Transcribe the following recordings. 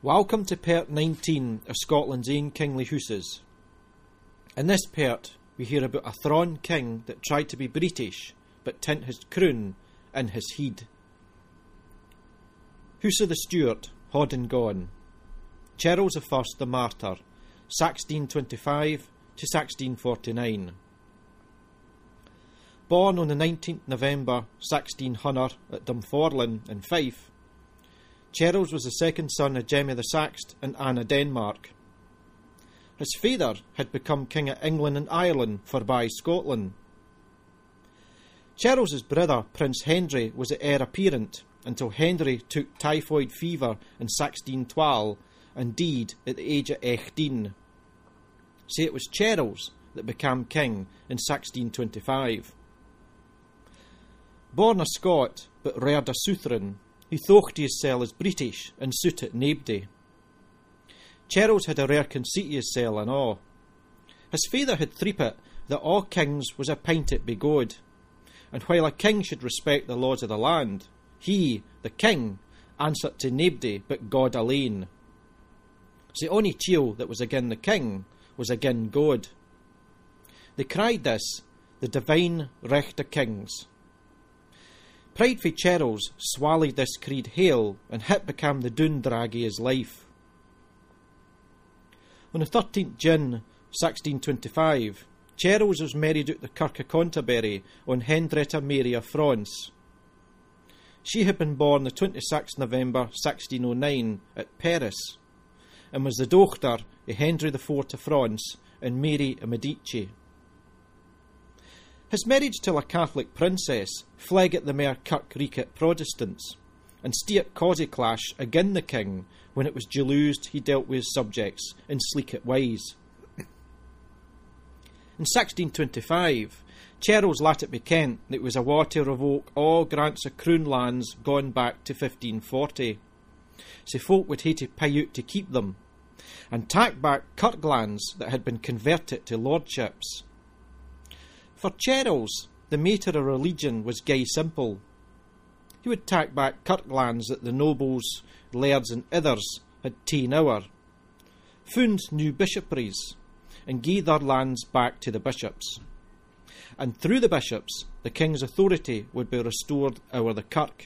Welcome to Part 19 of Scotland's ain kingly hooses. In this part, we hear about a thrawn king that tried to be British, but tint his croon in his heed. Hoose of the Stuart, Hod and Gone. Charles I the Martyr, 1625 to 1649. Born on the 19th November 1600 at Dunfermline in Fife, Charles was the second son of Gemmy the Saxt and Anne of Denmark. His father had become King of England and Ireland forby Scotland. Charles's brother, Prince Henry, was the heir apparent until Henry took typhoid fever in 1612 and died at the age of 18. So it was Charles that became king in 1625. Born a Scot but reared a Southron, he thocht hissel as British and suited naebody. Charles had a rare conceit hissel and all. His father had threepit that all kings was appointed by God, and while a king should respect the laws of the land, he, the king, answered to naebody but God alone. The only chiel that was again the king was again God. They cried this the divine recht of kings. Pride for Charles swallowed this creed hail, and hit became the doon drag of his life. On the 13th June 1625, Charles was married at the Kirk of Canterbury on Henrietta Mary of France. She had been born the 26th November 1609 at Paris, and was the daughter of Henry IV of France and Mary of Medici. His marriage to a Catholic princess flagged the mere Kirkriket Protestants, and steered causey clash again the king when it was delused he dealt with his subjects in sleekit ways. In 1625, Charles lat it be kent that it was awa to revoke all grants of crown lands gone back to 1540, so folk would hae to pay out to keep them, and tack back kirk lands that had been converted to lordships. For Charles, the matter of religion was gey simple. He would tack back kirk lands that the nobles, lairds and others had ta'en ower, found new bishopries, and gie their lands back to the bishops. And through the bishops, the king's authority would be restored over the kirk.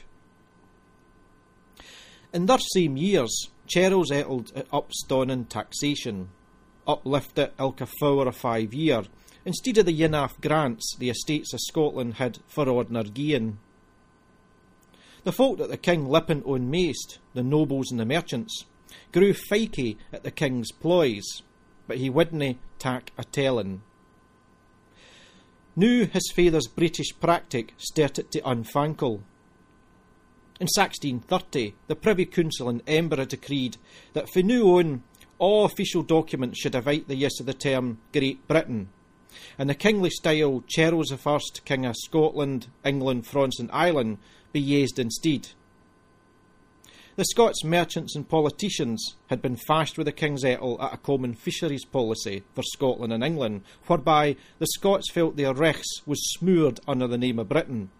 In their same years, Charles ettled at upstonning taxation, uplifted ilka fower of 5 year, instead of the enough grants the estates of Scotland had for ordinary gain. The folk that the king lippin on maist, the nobles and the merchants, grew fikey at the king's ploys, but he wouldna tack a tellin'. Now his father's British practic started to unfankle. In 1630, the Privy Council in Edinburgh decreed that from now on, all official documents should evite the use of the term Great Britain, and the kingly style Charles I, King of Scotland, England, France and Ireland be used instead. The Scots merchants and politicians had been fashed with the king's ettle at a common fisheries policy for Scotland and England, whereby the Scots felt their richts was smeared under the name of Britain.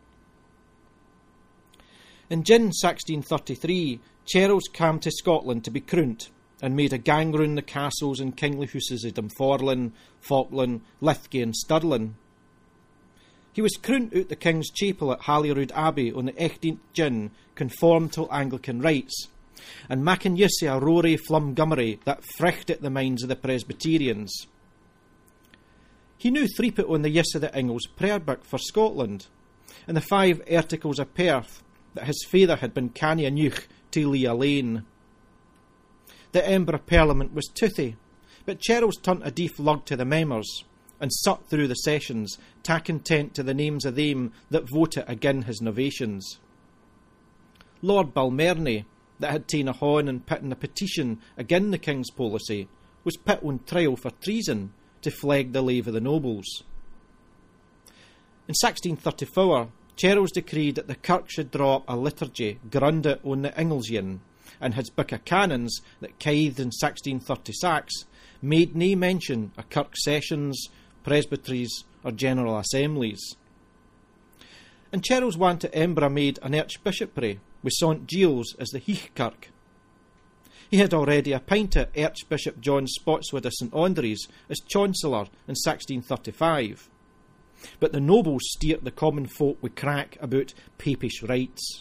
In June 1633, Charles came to Scotland to be crowned, and made a gang round the castles and kingly hooses of Dunfermline, Falkland, Lithgow and Stirling. He was crowned out the King's Chapel at Holyrood Abbey on the 18th June, conformed to Anglican rites, and making use of a rory flumgummery that frichted the minds of the Presbyterians. He knew threepit on the use of the Ingles prayer book for Scotland, and the 5 articles of Perth that his father had been canny anuch to Leah Lane. The Edinburgh Parliament was toothy, but Charles turned a deef lug to the members, and sat through the sessions, tacking tent to the names of them that voted again his novations. Lord Balmerney, that had ta'en a horn and put in a petition again the king's policy, was put on trial for treason to flag the lave of the nobles. In 1634, Charles decreed that the kirk should draw up a liturgy grunded on the Inglesien, and his book of canons that kithed in 1636 made nae mention of kirk sessions, presbyteries or general assemblies. And Charles wanted Edinburgh made an archbishopry with St Giles as the Heath Kirk. He had already appointed Archbishop John Spotswood of St Andrews as Chancellor in 1635. But the nobles steered the common folk with crack about papish rights.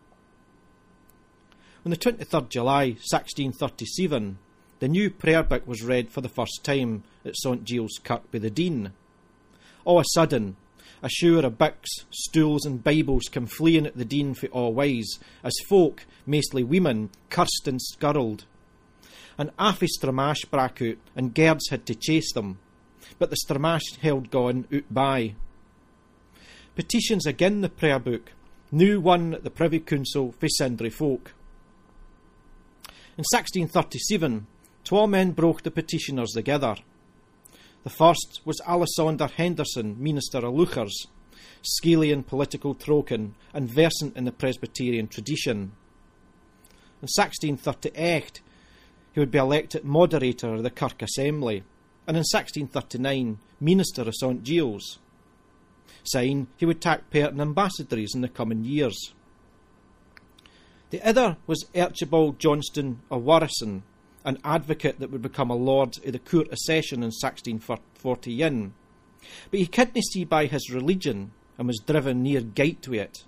On the 23rd July 1637, the new prayer book was read for the first time at St Giles Kirk by the Dean. All of a sudden, a shower of books, stools and Bibles came fleeing at the Dean for all ways, as folk, mostly women, cursed and skirled. An awfu' stramash brak out, and guards had to chase them, but the stramash held gone out by. Petitions again the prayer book, new won at the Privy Council for sundry folk. In 1637, 2 men broke the petitioners together. The first was Alexander Henderson, Minister of Leuchars, Scalian political trocan and versant in the Presbyterian tradition. In 1638, he would be elected moderator of the Kirk Assembly, and in 1639, Minister of St Giles. Saying he would take part in ambassadries in the coming years. The other was Archibald Johnston of Warrison, an advocate that would become a Lord of the Court of Session in 1641, but he couldn't see by his religion and was driven near gate to it.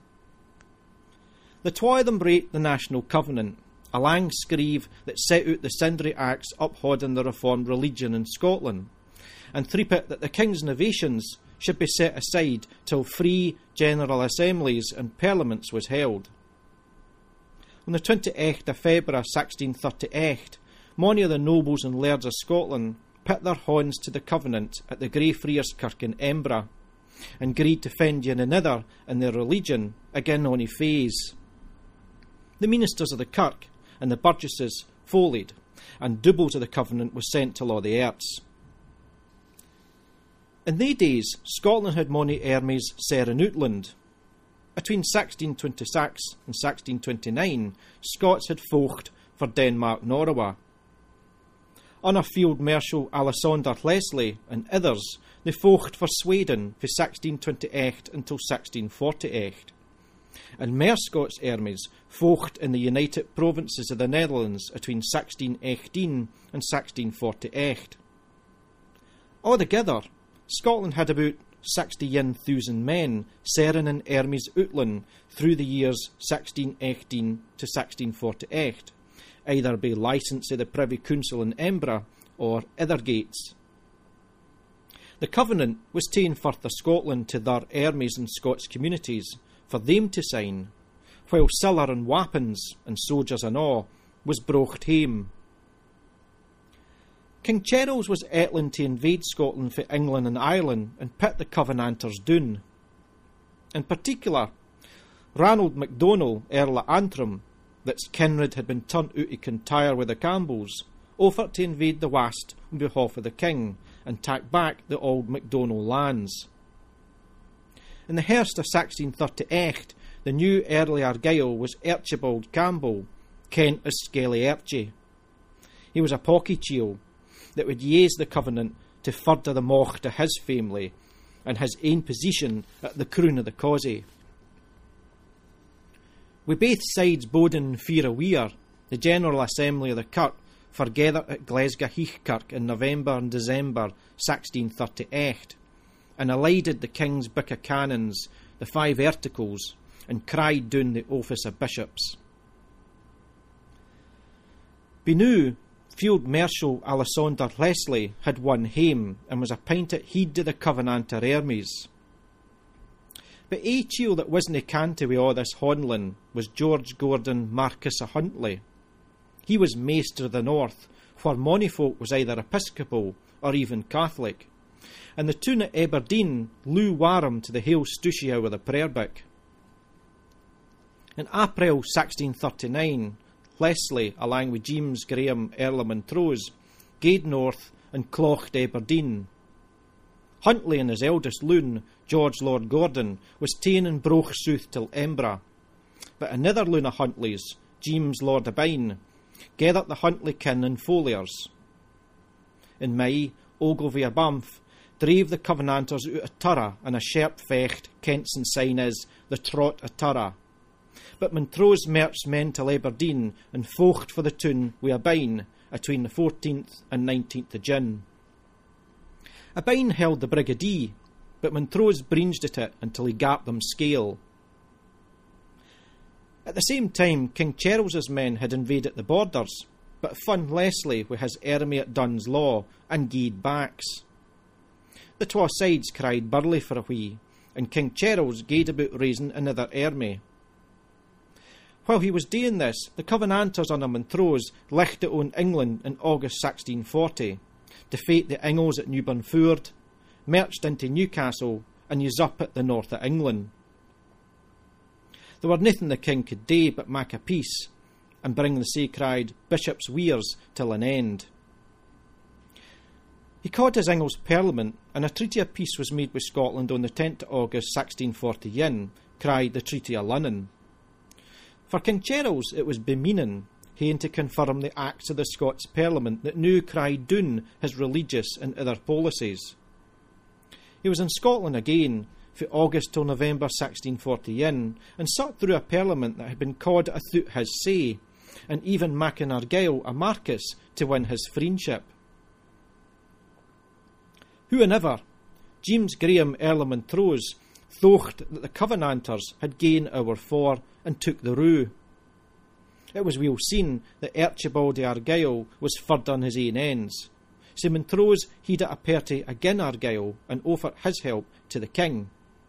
The twa of them break the National Covenant, a lang screeve that set out the sundry acts upholding the reformed religion in Scotland, and threepit that the King's innovations should be set aside till free General Assemblies and Parliaments was held. On the 28th of February 1638, many of the nobles and lairds of Scotland put their hands to the Covenant at the Grey Friars Kirk in Embra, and agreed to fend yin another in their religion again ony phase. The ministers of the Kirk and the burgesses follied, and doubles of the Covenant was sent to law the arts. In they days, Scotland had mony armies set in outland. Between 1626 and 1629, Scots had fought for Denmark Norrowa. Under Field Marshal Alexander Leslie and others, they fought for Sweden from 1628 until 1648. And more Scots armies fought in the United Provinces of the Netherlands between 1618 and 1648. Altogether, Scotland had about 61,000 men serving in armies outland through the years 1618 to 1648, either by licence of the Privy Council in Embra or other gates. The Covenant was ta'en forth of Scotland to their armies and Scots communities for them to sign, while siller and weapons and soldiers and all was brought hame. King Charles was etling to invade Scotland for England and Ireland and put the Covenanters down. In particular, Ranald MacDonald, Earl of Antrim, that's Kinred had been turned out of Kintyre with the Campbells, offered to invade the West on behalf of the King and take back the old MacDonald lands. In the Hearst of 1638, the new Earl of Argyll was Archibald Campbell, Kent as Skelly Archie. He was a pocky chiel that would use the Covenant to further the mocht of his family and his own position at the crown of the causey. With both sides boding in fear of Weir, the General Assembly of the Kirk forgathered at Glasgow Heathkirk in November and December 1638 and elided the King's Book of Canons, the 5 Articles, and cried down the office of bishops. By now, Field Marshal Alexander Leslie had won hame and was appointed head of the Covenanter armies. But a chiel that wasn't canty with all this handling was George Gordon Marquess of Huntly. He was Maester of the North, where mony folk was either Episcopal or even Catholic, and the town at Aberdeen Lou Warham to the Hale Stushia with a prayer book. In April 1639, Leslie, along with James Graham Earl of Montrose, gaed north and clocht Aberdeen. Huntly and his eldest loon, George Lord Gordon, was ta'en and broch south till Embra, but another loon of Huntly's, James Lord of Byne, gathered the Huntly kin and foliers. In May, Ogilvy of Banff drave the Covenanters out of Turra in a sharp fecht Kentson sign as the Trot of Turra, but Montrose marched men to Aberdeen and focht for the town wi' Abine atween the 14th and 19th of June. Abine held the Brigadier, but Montrose breenged at it until he gat them scale. At the same time, King Charles's men had invaded the borders, but fun Leslie with his army at Dunn's Law and gied backs. The twa sides cried Burley for a wee, and King Charles gaed about raising another army. While he was doing this, the Covenanters under Montrose lichted on England in August 1640, defeat the Ingles at Newburnford, marched into Newcastle and usurped the north of England. There were nothing the king could do but make a peace and bring the sae-cried Bishop's Weirs till an end. He called his Ingles Parliament, and a treaty of peace was made with Scotland on the 10th of August 1641, cried the Treaty of Lunnon. For King Charles it was bemeaning, hain to confirm the acts of the Scots Parliament that now cried down his religious and other policies. He was in Scotland again from August till November 1641 and sat through a Parliament that had been called athut his say, and even making Argyll a Marquess to win his friendship. Whoever, James Graham Earl of Montrose, thocht that the Covenanters had gained our fore and took the rue. It was well seen that Archibald de Argyll was furred on his own ends, so Montrose heeded a party agin Argyll and offered his help to the king.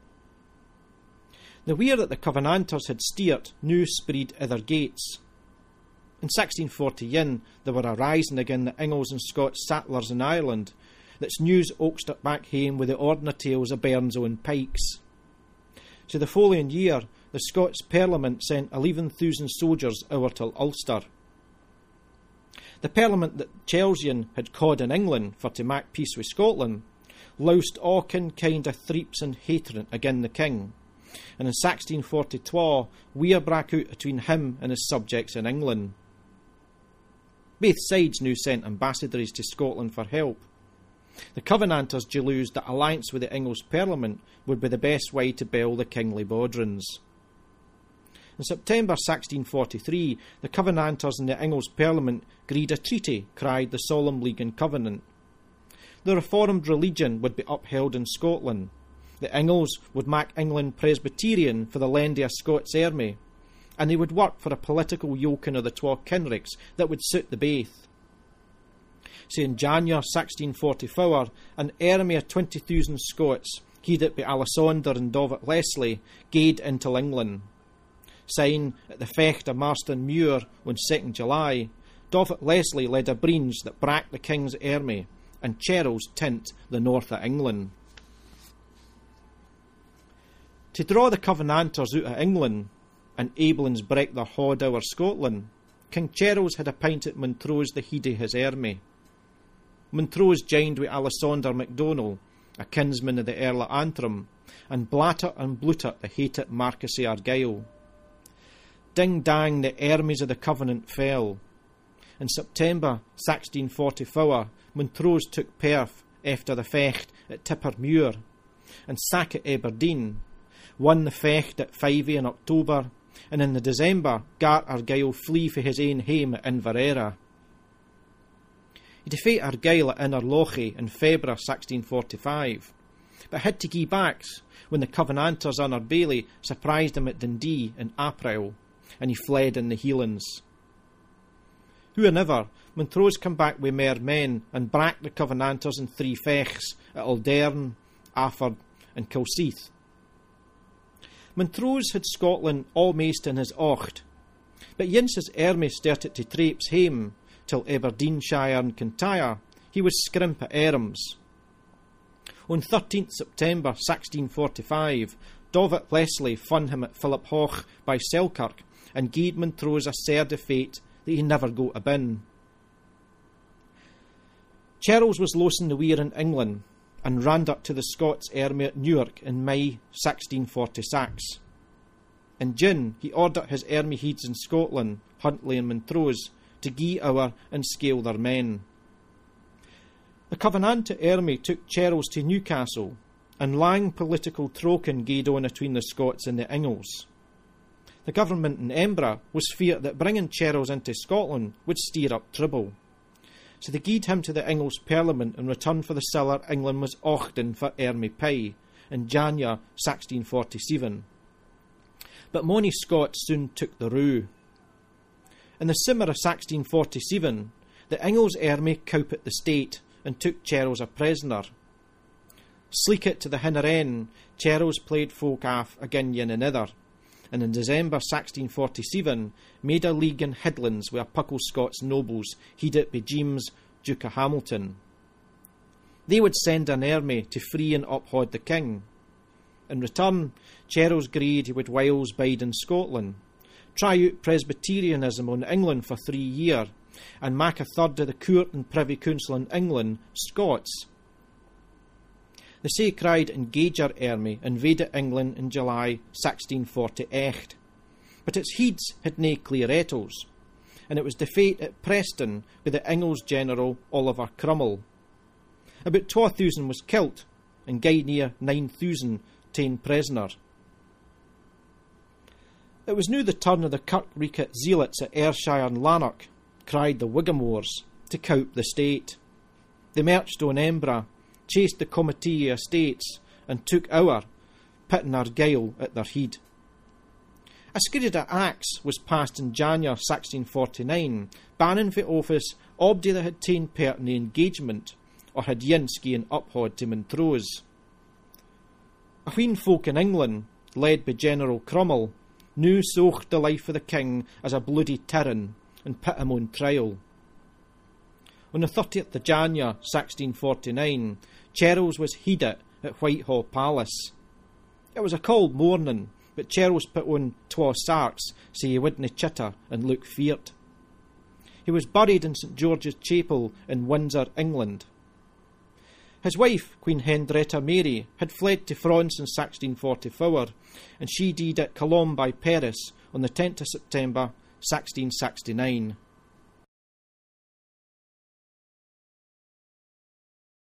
The weir that the Covenanters had steered now spread other gates. In 1641 there were a rising again the Ingles and Scots settlers in Ireland, that's news oxed it back hame with the ordinary tales of Bairns on pikes. So the following year, the Scots Parliament sent 11,000 soldiers over to Ulster. The Parliament that Chelsian had called in England for to make peace with Scotland loused all kind of threeps and hatred again the king, and in 1642 war broke out between him and his subjects in England. Both sides now sent ambassadors to Scotland for help. The Covenanters delused that alliance with the Ingles Parliament would be the best way to bail the kingly bawdrins. In September 1643, the Covenanters and the Ingles Parliament agreed a treaty cried the Solemn League and Covenant. The reformed religion would be upheld in Scotland. The Ingles would make England Presbyterian for the lend of a Scots army, and they would work for a political yoking of the twa kinricks that would suit the baith. So in January 1644, an army of 20,000 Scots, headed by Alessander and David Leslie, gaed into England. Saying at the fecht of Marston Muir on 2nd July, David Leslie led a breach that brak the king's army, and Charles tint the north of England. To draw the Covenanters out of England, and Aiblins break their haud over Scotland, King Charles had appointed Montrose the head of his army. Montrose joined with Alessander MacDonald, a kinsman of the Earl of Antrim, and Blatter and Bluter the hated Marquess of Argyll. Ding dang, the armies of the Covenant fell. In September 1644, Montrose took Perth after the fecht at Tippermuir, and sacked Aberdeen, won the fecht at Fyvie in October, and in the December gat Argyll flee for his own home at Inverera. He defeated Argyll at Innerlochy in February 1645, but had to gie back when the Covenanters under Bailey surprised him at Dundee in April, and he fled in the Highlands. Whoever, Montrose came back with more men and brak the Covenanters in 3 fechts at Aldern, Afford and Kilseath. Montrose had Scotland almost in his ocht, but since his army started to traipse home till Aberdeenshire and Kintyre, he was scrimp at arms. On 13th September 1645, David Leslie fun him at Philip Hoch by Selkirk and gave Montrose a sair defeat that he never got a bin. Charles was losing the weir in England and ran up to the Scots army at Newark in May 1646. In June, he ordered his army heads in Scotland, Huntly and Montrose, to gie over and scale their men. The Covenanter army took Charles to Newcastle, and lang political troken gaed on between the Scots and the Ingles. The government in Embra was feared that bringing Charles into Scotland would stir up trouble. So they gied him to the Ingles Parliament in return for the siller England was ochting for Ermy Pye in January 1647. But mony Scots soon took the rue. In the summer of 1647, the Ingles Army cowpit the state and took Charles a prisoner. Sleek it to the hinner end, Charles played folk off again yin another, and in December 1647 made a league in Highlands with a puckle Scots nobles headed by James, Duke of Hamilton. They would send an army to free and uphold the king. In return, Charles agreed he would whiles bide in Scotland, try out Presbyterianism on England for 3 years, and make a third of the court and privy council in England Scots. The sae-cried Engager army invaded England in July 1648, but its heads had nae clear ettles, and it was defeated at Preston by the Ingles general Oliver Cromwell. About 2,000 was killed, and guide near 9,000 ta'en prisoner. It was now the turn of the Kirkricket zealots at Ayrshire and Lanark, cried the Whigamores, to cowp the state. They marched on Embra, chased the Committee of Estates, and took Our, pitting Argyll at their head. A Scrida Axe was passed in January 1649, banning for office obdy that had ta'en part in the engagement, or had Yinsky and uphaud to Montrose. A wheen folk in England, led by General Cromwell, now socht the life of the king as a bloody tyrant and put him on trial. On the 30th of January 1649, Charles was heeded at Whitehall Palace. It was a cold morning, but Charles put on twa sarks so he wouldn't chitter and look feared. He was buried in St George's Chapel in Windsor, England. His wife, Queen Henrietta Mary, had fled to France in 1644, and she died at Colombes by Paris on the 10th of September 1669.